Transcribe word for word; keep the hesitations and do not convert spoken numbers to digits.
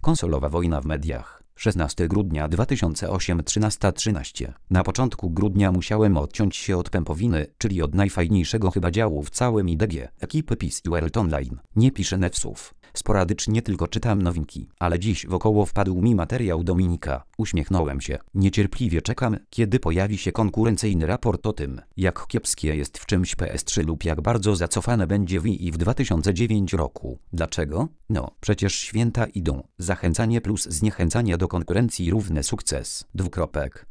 Konsolowa wojna w mediach. szesnastego grudnia dwa tysiące ósmego trzynasta trzynaście. Na początku grudnia musiałem odciąć się od pępowiny, czyli od najfajniejszego chyba działu w całym I D G, ekipy P I S World Online. Nie piszę newsów. Sporadycznie tylko czytam nowinki, ale dziś wokoło wpadł mi materiał Dominika. Uśmiechnąłem się. Niecierpliwie czekam, kiedy pojawi się konkurencyjny raport o tym, jak kiepskie jest w czymś P S trzy lub jak bardzo zacofane będzie w I w dwa tysiące dziewiątym roku. Dlaczego? No, przecież święta idą. Zachęcanie plus zniechęcanie do konkurencji równe sukces. Dwukropek.